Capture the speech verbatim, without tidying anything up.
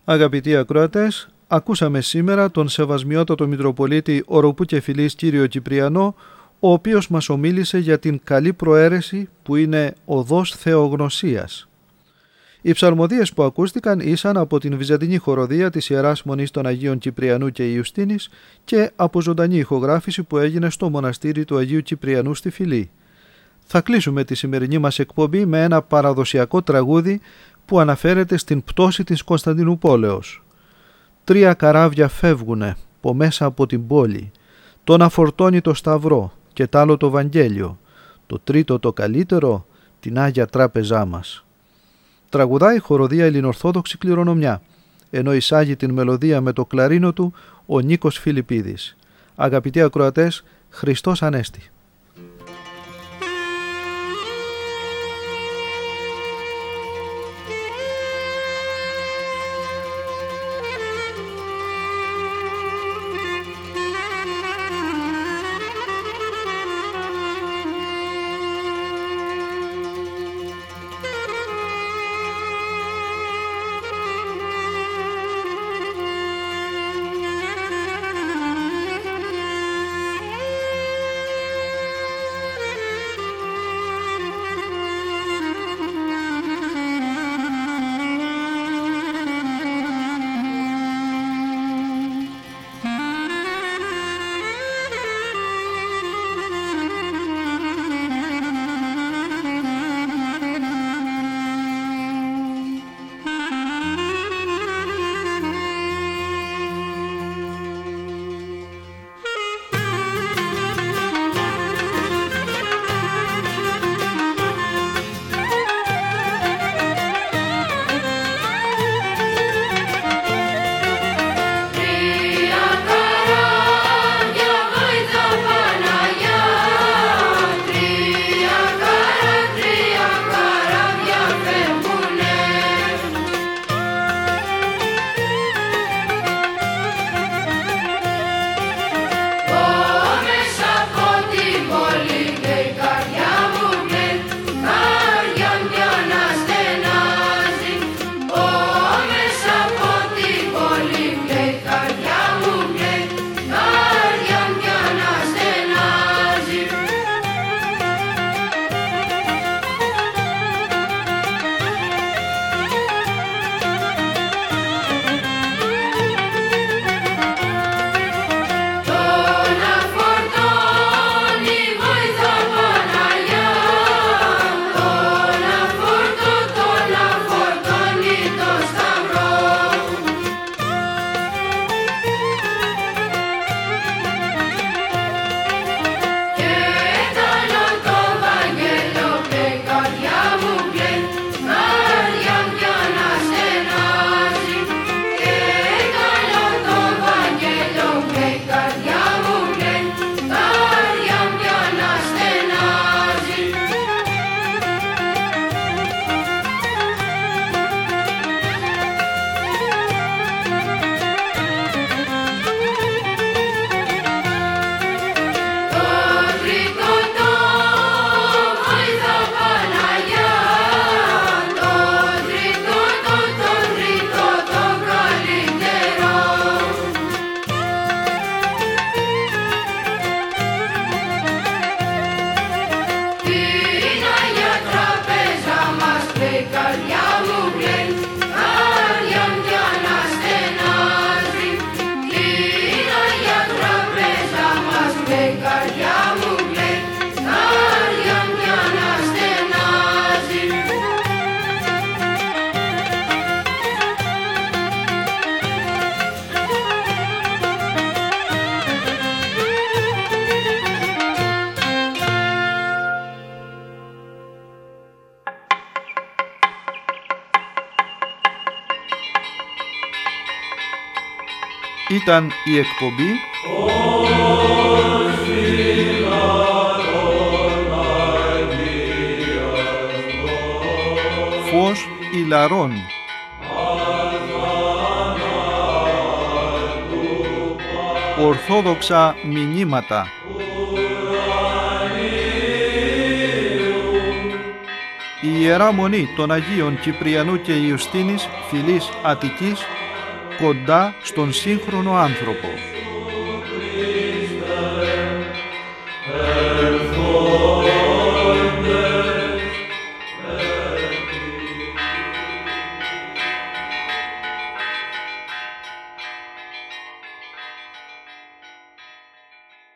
Αγαπητοί ακροατές, ακούσαμε σήμερα τον Σεβασμιότατο Μητροπολίτη Οροπού και Φυλής κύριο Κυπριανό, ο οποίος μας ομίλησε για την καλή προαίρεση που είναι οδός θεογνωσίας. Οι ψαλμοδίες που ακούστηκαν ήσαν από την Βυζαντινή χοροδία της Ιεράς Μονής των Αγίων Κυπριανού και Ιουστίνης και από ζωντανή ηχογράφηση που έγινε στο μοναστήρι του Αγίου Κυπριανού στη Φυλή. Θα κλείσουμε τη σημερινή μας εκπομπή με ένα παραδοσιακό τραγούδι που αναφέρεται στην πτώση της Κωνσταντινούπολεως. Τρία καράβια φεύγουνε από μέσα από την πόλη, το να φορτώνει το σταυρό και τ' άλλο το Βαγγέλιο, το τρίτο το καλύτερο, την Άγια Τράπεζά μας. Τραγουδάει η χοροδία Ελληνορθόδοξη Κληρονομιά, ενώ εισάγει την μελωδία με το κλαρίνο του ο Νίκος Φιλιππίδης. Αγαπητοί ακροατές, Χριστός Ανέστη. Ήταν η εκπομπή Φως Ηλαρών. Ορθόδοξα μηνύματα. Η Ιερά Μονή των Αγίων Κυπριανού και Ιουστίνης, Φυλής Αττικής, κοντά στον σύγχρονο άνθρωπο.